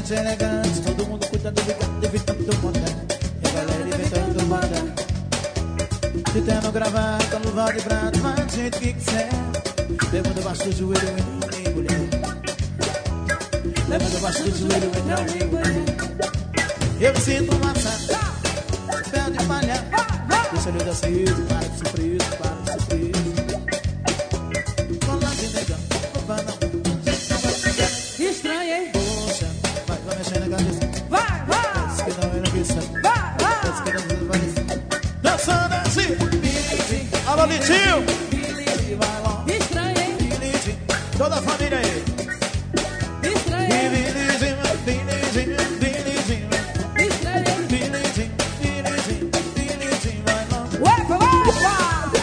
gente elegante, todo mundo cuidando do gato, evitando moderno. E a galera inventando moda. De terno, gravata, luva de prata, vai do jeito que quiser. Levando abaixo do joelho, entra homem e mulher. Levando abaixo do joelho, entra homem e mulher. Eu me sinto maçã, pé de palha. Deixa ele dar cedo, para de surpresa, para de surpresa. Cola de negão, vai não. Estranho, hein? Poxa, vai mexer na cabeça. Vai! Parece que não é na cabeça. Vai! Parece que não vai descer. Dançando assim. Alô, Litinho. Vai lá. Estranho, hein? Litinho. Toda a família aí. Estranho, hein? Litinho, Litinho, Litinho. Estranho, hein? Litinho, Litinho, Litinho. Vai lá. Uepa, uepa!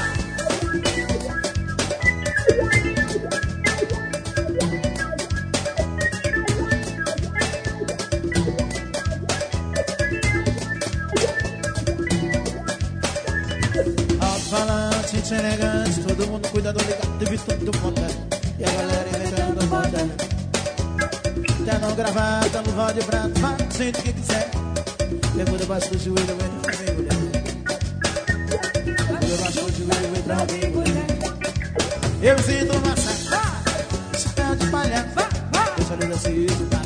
Alto-falante, gente elegante, todo mundo cuidando ligado, evitando moda. E a galera inventando moda. Terno, gravata, luva de prata, vai do jeito que quiser. Levou debaixo do joelho, entra homem e mulher. Levou debaixo do joelho, entra homem e mulher. Eu sinto maçã, chapéu de palha. Deixa a luz acesa,